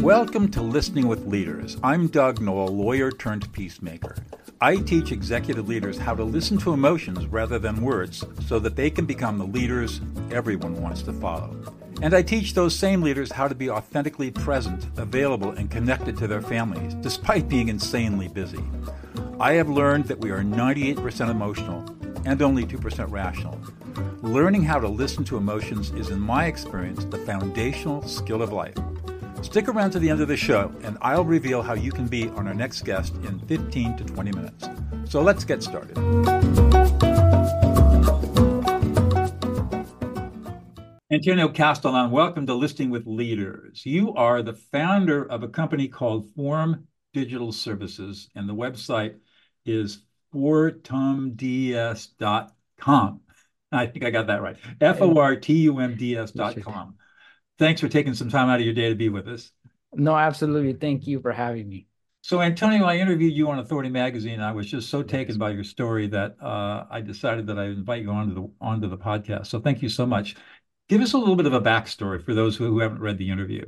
Welcome to Listening with Leaders. I'm Doug Noll, lawyer turned peacemaker. I teach executive leaders how to listen to emotions rather than words so that they can become the leaders everyone wants to follow. And I teach those same leaders how to be authentically present, available, and connected to their families, despite being insanely busy. I have learned that we are 98% emotional and only 2% rational. Learning how to listen to emotions is, in my experience, the foundational skill of life. Stick around to the end of the show, and I'll reveal how you can be on our next guest in 15 to 20 minutes. So let's get started. Antonio Castellan, welcome to Listening with Leaders. You are the founder of a company called Fortum Digital Services, and the website is fortumds.com. I think I got that right. fortumds.com. Thanks for taking some time out of your day to be with us. No, absolutely. Thank you for having me. So, Antonio, I interviewed you on Authority Magazine. I was just so taken by your story that I decided that I'd invite you onto the podcast. So thank you so much. Give us a little bit of a backstory for those who haven't read the interview.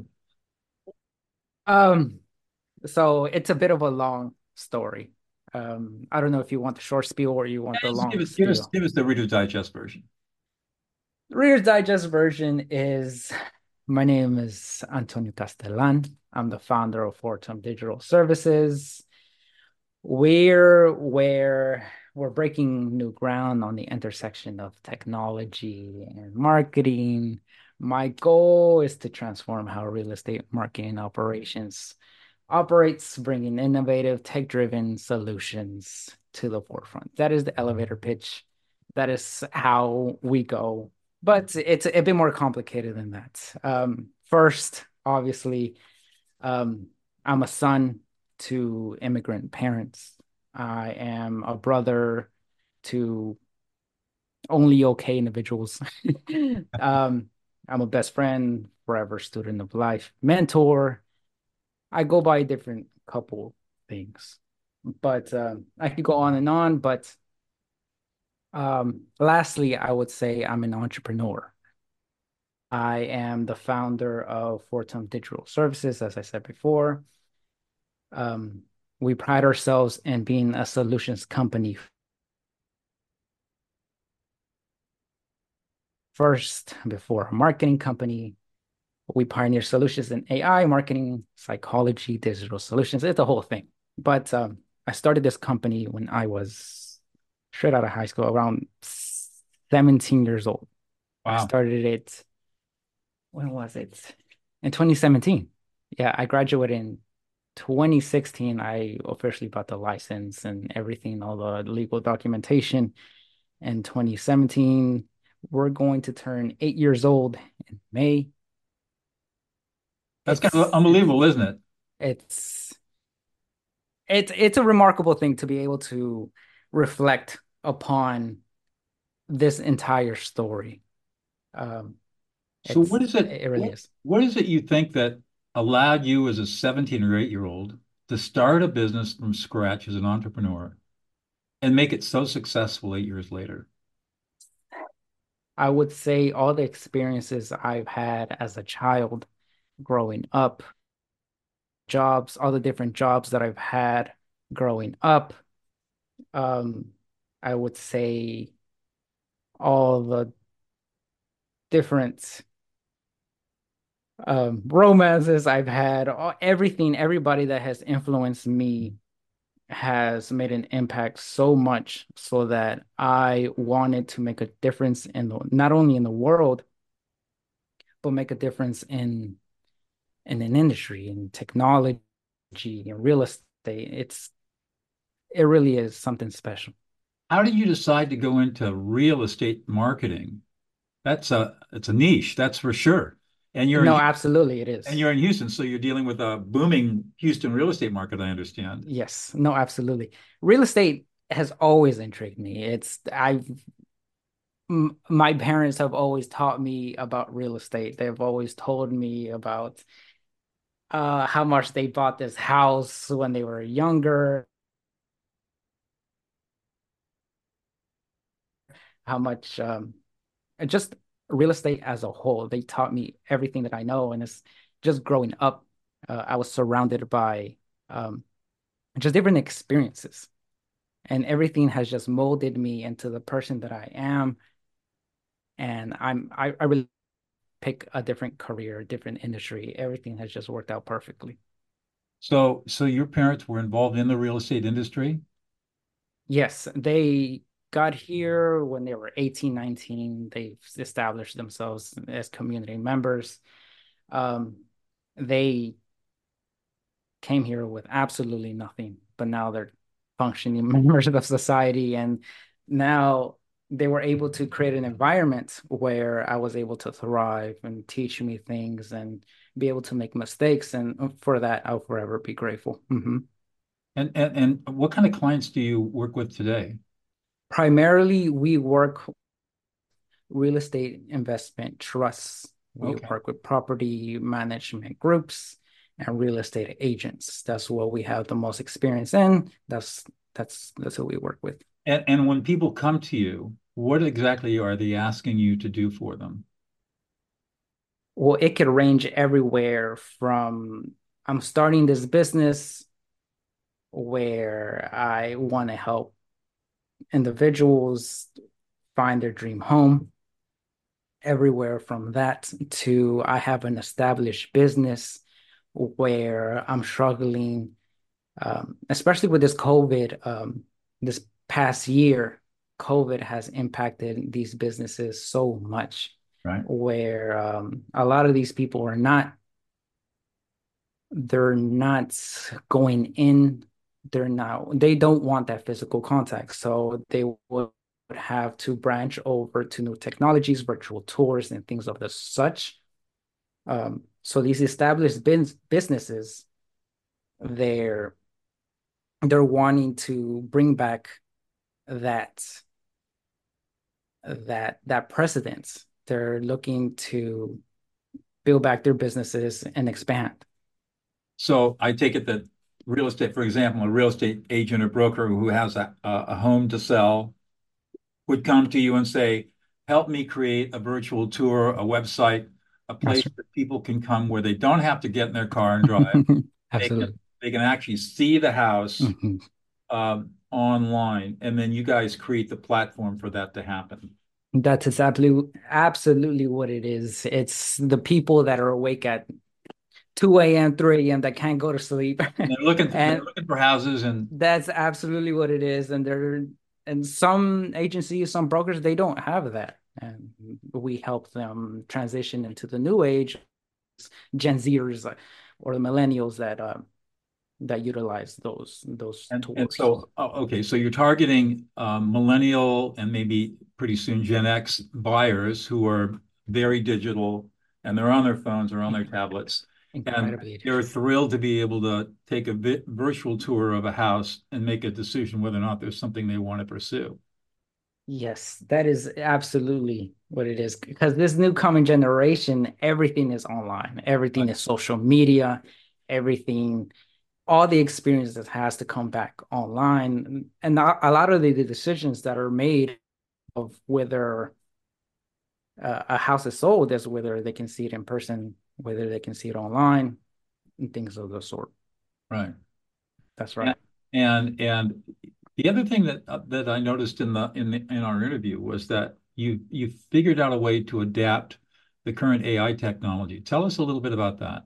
So it's a bit of a long story. I don't know if you want the short spiel or you want the long spiel. Give us the Reader's Digest version. The Reader's Digest version is, my name is Antonio Castellan. I'm the founder of Fortum Digital Services. We're breaking new ground on the intersection of technology and marketing. My goal is to transform how real estate marketing operations operates, bringing innovative, tech-driven solutions to the forefront. That is the elevator pitch. That is how we go. But it's a bit more complicated than that. First, obviously, I'm a son to immigrant parents. I am a brother to only okay individuals. I'm a best friend, forever student of life, mentor. I go by different couple things, but I could go on. But lastly, I would say I'm an entrepreneur. I am the founder of Fortum Digital Services, as I said before. We pride ourselves in being a solutions company first before a marketing company. We pioneer solutions in AI, marketing, psychology, digital solutions. It's the whole thing. But I started this company when I was straight out of high school, around 17 years old. Wow. I started it, when was it? In 2017. Yeah, I graduated in 2016. I officially got the license and everything, all the legal documentation. In 2017, we're going to turn 8 years old in May. That's kind of unbelievable, isn't it? It's a remarkable thing to be able to reflect upon this entire story. So what is it? It really is. What is it you think that allowed you as a 17 or 8-year-old to start a business from scratch as an entrepreneur and make it so successful 8 years later? I would say all the experiences I've had as a child growing up, all the different jobs that I've had growing up. I would say all the different romances I've had, everybody that has influenced me has made an impact so much so that I wanted to make a difference not only in the world, but make a difference in an industry, in technology, in real estate. It really is something special. How did you decide to go into real estate marketing? It's a niche, that's for sure. And Absolutely, it is. And you're in Houston, so you're dealing with a booming Houston real estate market, I understand. Yes, no, absolutely. Real estate has always intrigued me. My parents have always taught me about real estate. They've always told me about how much they bought this house when they were younger, how much just real estate as a whole. They taught me everything that I know, and it's just growing up I was surrounded by just different experiences, and everything has just molded me into the person that I am. And I really pick a different career, a different industry. Everything has just worked out perfectly. So your parents were involved in the real estate industry? Yes, they got here when they were 18, 19. They've established themselves as community members. Um, they came here with absolutely nothing, but now they're functioning members of society. And now they were able to create an environment where I was able to thrive and teach me things and be able to make mistakes. And for that, I'll forever be grateful. And what kind of clients do you work with today? Primarily, we work real estate investment trusts. We Okay. work with property management groups and real estate agents. That's what we have the most experience in. That's who we work with. And when people come to you, what exactly are they asking you to do for them? Well, it could range everywhere from I'm starting this business where I want to help individuals find their dream home, everywhere from that to I have an established business where I'm struggling, especially with this COVID, this past year, COVID has impacted these businesses so much, Right. where a lot of these people they're not going in, they don't want that physical contact. So they would have to branch over to new technologies, virtual tours, and things of the such. So these established businesses, they're they're wanting to bring back that that precedence. They're looking to build back their businesses and expand. So I take it that real estate, for example, a real estate agent or broker who has a home to sell would come to you and say, help me create a virtual tour, a website, a place That's that people can come where they don't have to get in their car and drive. They can absolutely. they can actually see the house Mhm. online, and then you guys create the platform for that to happen. That's absolutely what it is. It's the people that are awake at 2 a.m., 3 a.m. that can't go to sleep. And they're And looking for houses, and that's absolutely what it is. And some agencies, some brokers, they don't have that. And we help them transition into the new age, Gen Zers or the millennials that utilize those and tours. so okay, so you're targeting millennial and maybe pretty soon Gen X buyers who are very digital and they're on their phones or on their tablets, and Incredibly they're digital. thrilled to be able to take a virtual tour of a house and make a decision whether or not there's something they want to pursue. Yes, that is absolutely what it is. Because this new coming generation, everything is online, everything Right. is social media, everything, all the experiences has to come back online. And a lot of the decisions that are made of whether a house is sold is whether they can see it in person, whether they can see it online, and things of the sort. Right. That's And right. and the other thing that I noticed in our interview was that you figured out a way to adapt the current AI technology. Tell us a little bit about that.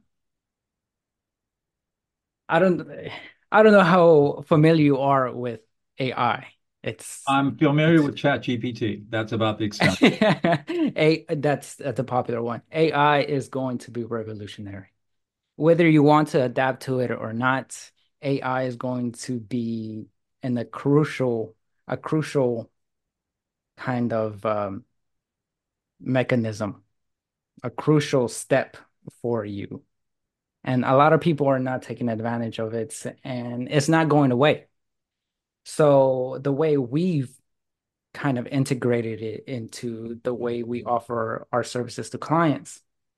I don't I don't know how familiar you are with AI. It's I'm familiar it's with ChatGPT. That's about the extent. that's a popular one. AI is going to be revolutionary. Whether you want to adapt to it or not, AI is going to be in a crucial kind of mechanism, a crucial step for you. And a lot of people are not taking advantage of it, and it's not going away. So the way we've kind of integrated it into the way we offer our services to clients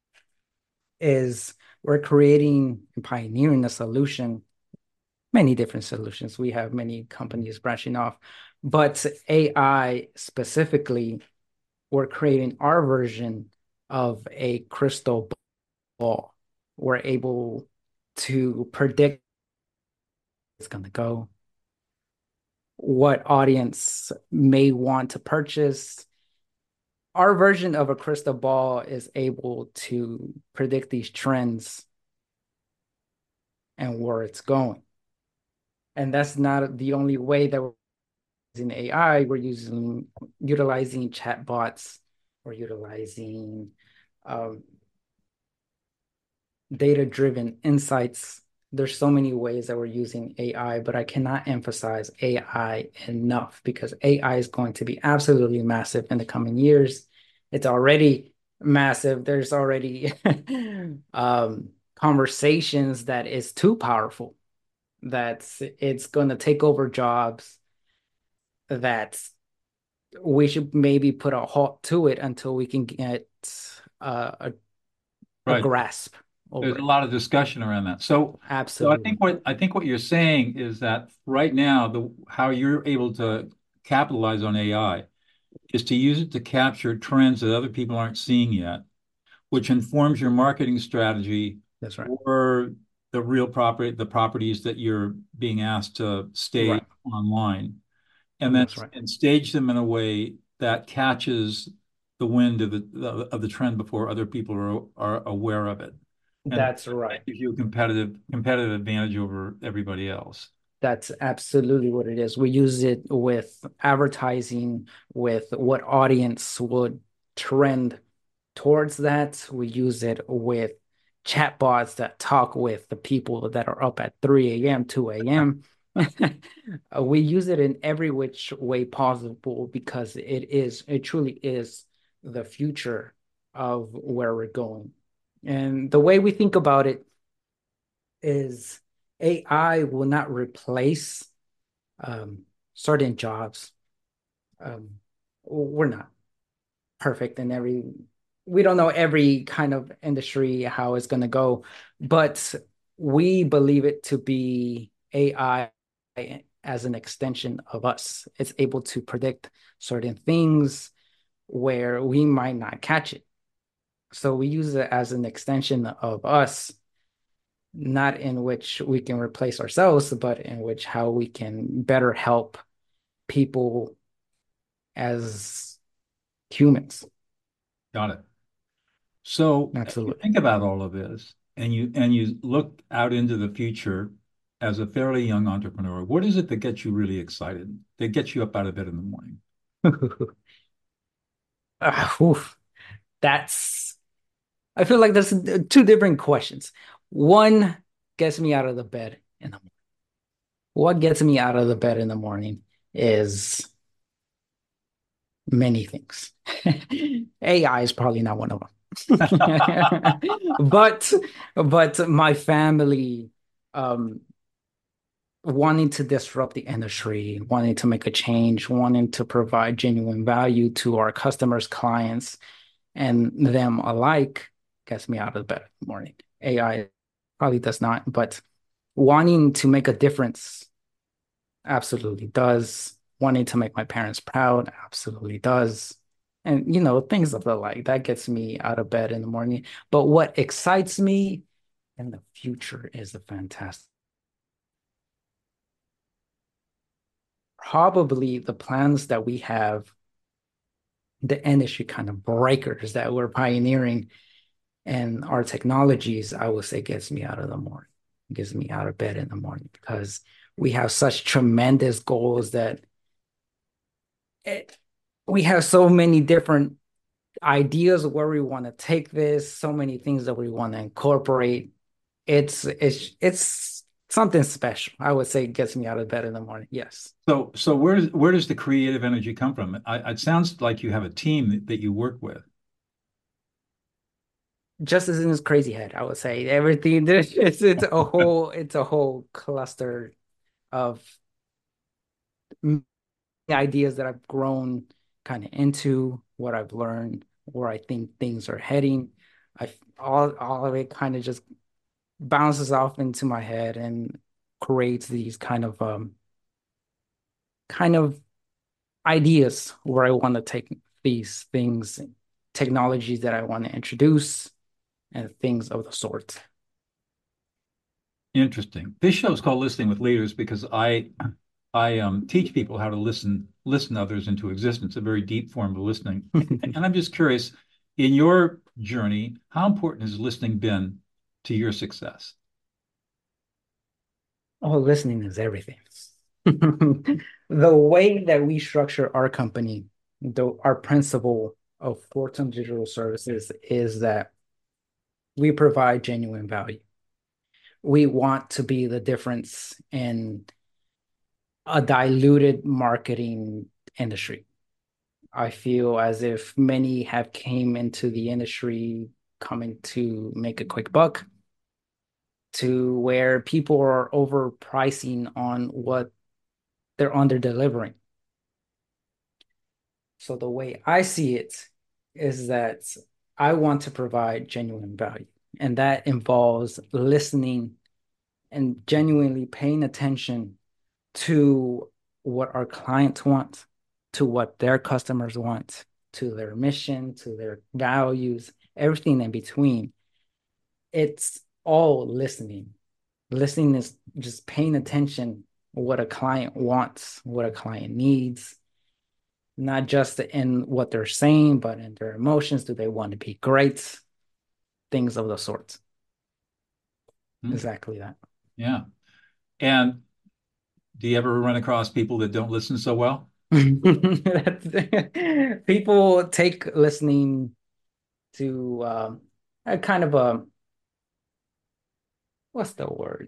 is we're creating and pioneering a solution, many different solutions. We have many companies branching off, but AI specifically, we're creating our version of a crystal ball. We're able to predict it's going to go, what audience may want to purchase. Our version of a crystal ball is able to predict these trends and where it's going. And that's not the only way that we're using AI. We're utilizing chatbots, we're utilizing um, data-driven insights. There's so many ways that we're using AI, but I cannot emphasize AI enough because AI is going to be absolutely massive in the coming years. It's already massive. There's already conversations that is too powerful, that it's going to take over jobs, that we should maybe put a halt to it until we can get a Right. grasp There's over a it. lot of discussion around that. So Absolutely. I think what you're saying is that right now the how you're able to capitalize on AI is to use it to capture trends that other people aren't seeing yet, which informs your marketing strategy That's right. for the properties that you're being asked to stage Right. online, and then That's right. and stage them in a way that catches the wind of the trend before other people are aware of it. And That's right. that gives you a competitive advantage over everybody else. That's absolutely what it is. We use it with advertising, with what audience would trend towards that. We use it with chatbots that talk with the people that are up at 3 a.m., 2 a.m. We use it in every which way possible because it truly is the future of where we're going. And the way we think about it is AI will not replace um, certain jobs. We're not perfect in we don't know every kind of industry how it's going to go, but we believe it to be AI as an extension of us. It's able to predict certain things where we might not catch it. So we use it as an extension of us, not in which we can replace ourselves, but in which how we can better help people as humans. Got it. So as you Absolutely. think about all of this and you look out into the future as a fairly young entrepreneur, what is it that gets you really excited, that gets you up out of bed in the morning? Oof. That's, I feel like there's two different questions. One gets me out of the bed in the morning. What gets me out of the bed in the morning is many things. AI is probably not one of them. but but my family um wanting to disrupt the industry, wanting to make a change, wanting to provide genuine value to our customers, clients, and them alike gets me out of bed in the morning. AI probably does not, but wanting to make a difference absolutely does. Wanting to make my parents proud absolutely does. And things of the like that gets me out of bed in the morning. But what excites me in the future is the fantastic. Probably the plans that we have, the industry kind of breakers that we're pioneering and our technologies, I would say gets me out of the morning, gets me out of bed in the morning because we have such tremendous goals that it, we have so many different ideas of where we want to take this, so many things that we want to incorporate. It's something special. I would say it gets me out of bed in the morning. Yes. So where does the creative energy come from? It sounds like you have a team that you work with. Just as in his crazy head, I would say everything. It's a whole cluster of ideas that I've grown kind of into, what I've learned, where I think things are heading. All of it kind of just bounces off into my head and creates these kind of ideas where I want to take these things, technologies that I want to introduce, and things of the sort. Interesting. This show is called Listening with Leaders because I teach people how to listen others into existence, a very deep form of listening. And I'm just curious, in your journey, how important has listening been to your success? Oh, listening is everything. The way that we structure our company, our principle of Fortum Digital Services is that we provide genuine value. We want to be the difference in a diluted marketing industry. I feel as if many have came into the industry coming to make a quick buck to where people are overpricing on what they're under delivering. So the way I see it is that I want to provide genuine value, and that involves listening and genuinely paying attention to what our clients want, to what their customers want, to their mission, to their values, everything in between. It's all listening. Listening is just paying attention what a client wants, what a client needs, not just in what they're saying, but in their emotions. Do they want to be great? Things of the sort. Hmm. Exactly that. Yeah. And do you ever run across people that don't listen so well? People take listening to a kind of a what's the word?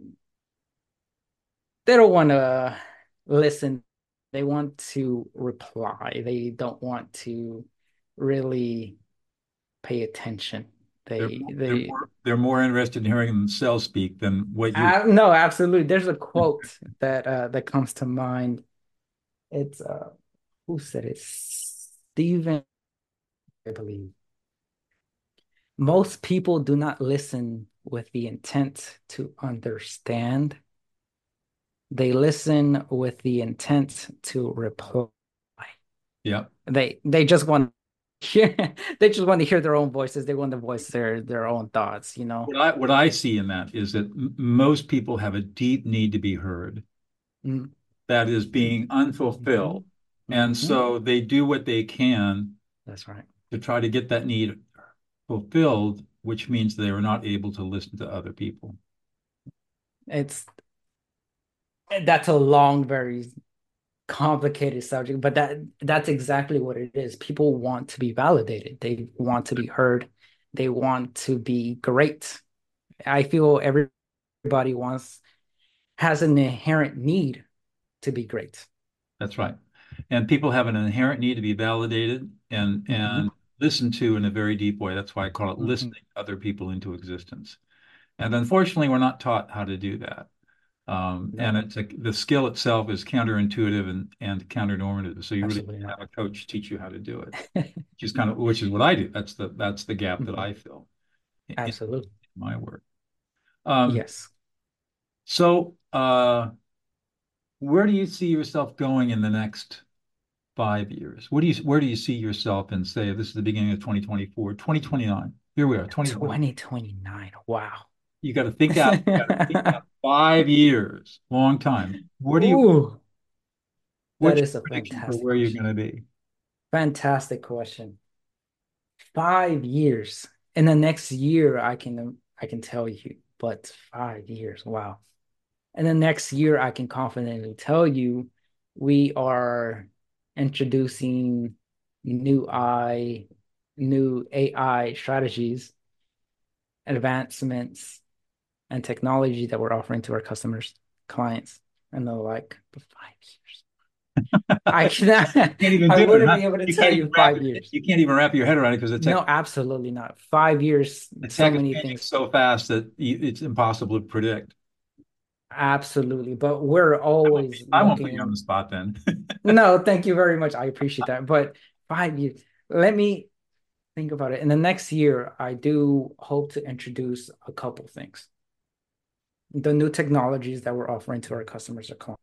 They don't want to listen. They want to reply. They don't want to really pay attention. They're more interested in hearing themselves speak than what you're. No, absolutely. There's a quote that comes to mind. It's who said it? Stephen, I believe. Most people do not listen with the intent to understand. They listen with the intent to reply. Yeah. They just want to hear they just want to hear their own voices. They want to voice their own thoughts, you know. What I see in that is that most people have a deep need to be heard Mm-hmm. that is being unfulfilled. And Mm-hmm. so they do what they can That's right. to try to get that need fulfilled, which means they are not able to listen to other people. It's that's a long, very complicated subject, but that's exactly what it is. People want to be validated. They want to be heard. They want to be great. I feel everybody wants has an inherent need to be great. That's right. And people have an inherent need to be validated Mm-hmm. and listened to in a very deep way. That's why I call it Mm-hmm. listening other people into existence. And unfortunately, we're not taught how to do that. And No, the skill itself is counterintuitive and counternormative. So you really absolutely have not. a coach teach you how to do it, which is what I do. That's the gap that I fill in Absolutely. my work. Um, Yes. so where do you see yourself going in the next 5 years? Where do you see yourself in, say, this is the beginning of 2024, 2029? Here we are, 2020. 2029. Wow. You got to think out. You got to think out 5 years, long time. Ooh, that What's your is a prediction for fantastic where you're question. going to be? Fantastic question. 5 years. In the next year, I can tell you, but 5 years. Wow. In the next year, I can confidently tell you we are introducing new I new AI strategies, advancements, and technology that we're offering to our customers, clients, and the like. But 5 years. I cannot, Can't even I do it, wouldn't huh? be able to tell you 5 years. You can't even wrap your head around it because No, absolutely not. 5 years, the so tech is many changing things. so fast that it's impossible to predict. Absolutely. But we're always I won't put you on the looking. spot then. No, thank you very much. I appreciate that. But 5 years, let me think about it. In the next year, I do hope to introduce a couple things. The new technologies that we're offering to our customers are clients.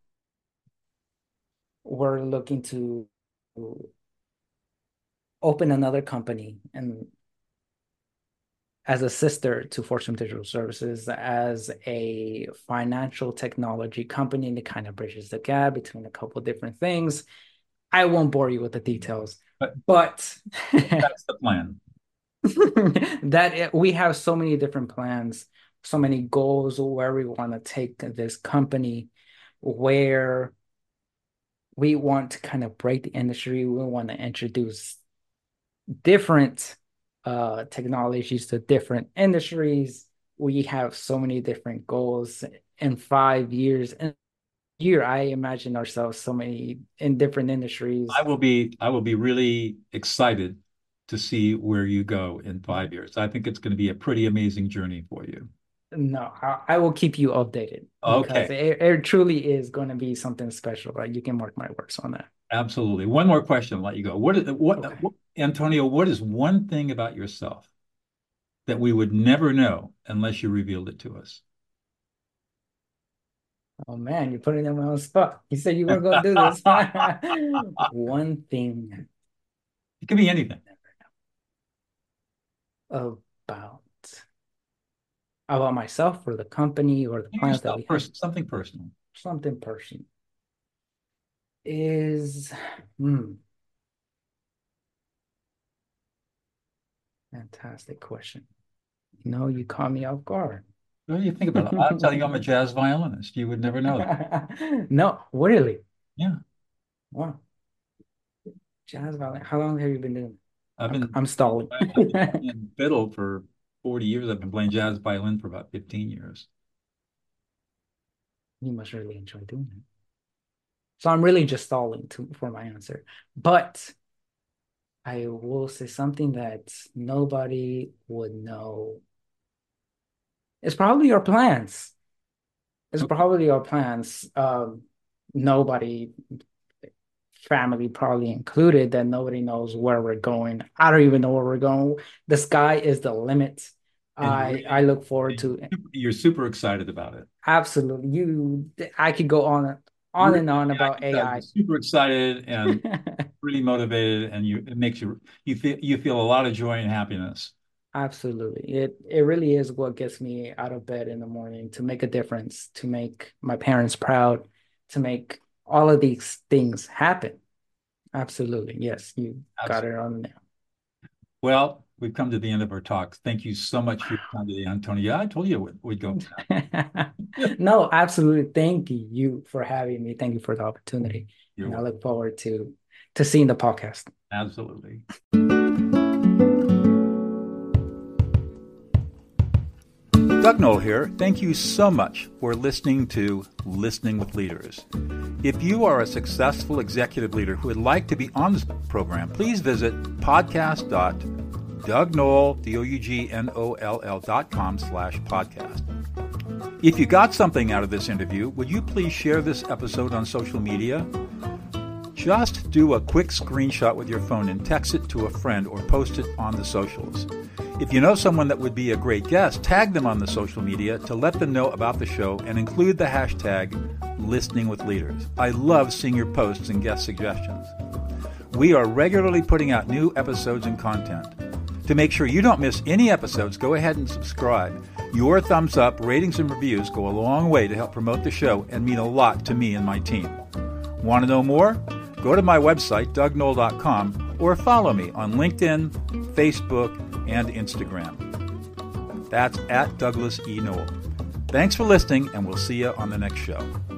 We're looking to open another company and as a sister to Fortune Digital Services, as a financial technology company that kind of bridges the gap between a couple of different things. I won't bore you with the details, but that's the plan. that we have so many different plans, so many goals where we want to take this company, where we want to kind of break the industry. We want to introduce different technologies to different industries. We have so many different goals in 5 years. And year, I imagine ourselves so many in different industries. I will be really excited to see where you go in 5 years. I think it's going to be a pretty amazing journey for you. No, I will keep you updated because Okay. it truly is going to be something special, right? You can mark my words on that. Absolutely. One more question, I'll let you go. Okay. Antonio, what is one thing about yourself that we would never know unless you revealed it to us? Oh man, you're putting them on the spot. You said you weren't going to do this. One thing It can be anything. about about myself or the company or the plans that Yourself, we have. something personal. Something personal is fantastic question. No, you caught me off guard. What do you think about it? I'll tell you, I'm a jazz violinist. You would never know that. No, really. Yeah. Wow. Jazz violin. How long have you been doing I've it? been I'm stalling. I've been playing fiddle for 40 years. I've been playing jazz violin for about 15 years. You must really enjoy doing it. So I'm really just stalling for my answer. But I will say something that nobody would know. It's probably your plans. It's Okay. probably your plans. Nobody, family probably included, that nobody knows where we're going. I don't even know where we're going. The sky is the limit. And I look forward to you're super excited about it. absolutely. I could go on Really, and on I about can tell you're AI. super excited and really motivated, and it makes you feel a lot of joy and happiness. Absolutely. It really is what gets me out of bed in the morning, to make a difference, to make my parents proud, to make all of these things happen. Absolutely. Yes, you got Absolutely. it on the Well, we've come to the end of our talk. Thank you so much for your time today, Antonio. Yeah, I told you we'd go. nail. No, absolutely. Thank you for having me. Thank you for the opportunity. You're And I welcome. look forward to seeing the podcast. Absolutely. Doug Knoll here. Thank you so much for listening to Listening with Leaders. If you are a successful executive leader who would like to be on this program, please visit podcast.dougnoll, DOUGNOLL.com/podcast. If you got something out of this interview, would you please share this episode on social media? Just do a quick screenshot with your phone and text it to a friend or post it on the socials. If you know someone that would be a great guest, tag them on the social media to let them know about the show and include the hashtag Listening with Leaders. I love seeing your posts and guest suggestions. We are regularly putting out new episodes and content. To make sure you don't miss any episodes, go ahead and subscribe. Your thumbs up, ratings, and reviews go a long way to help promote the show and mean a lot to me and my team. Want to know more? Go to my website, dougnoll.com, or follow me on LinkedIn, Facebook, and Instagram. That's at Douglas E. Knoll. Thanks for listening, and we'll see you on the next show.